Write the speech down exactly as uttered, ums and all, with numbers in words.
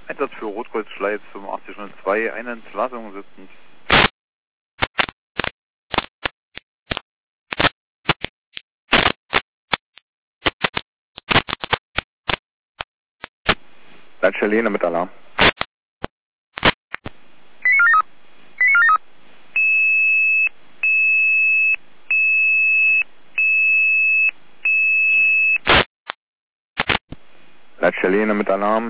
Einsatz für Rotkreuz Schleiz fünfundachtzig null zwei, eine Entlassung sitzen. Leitstelle mit Alarm. Leitstelle mit Alarm.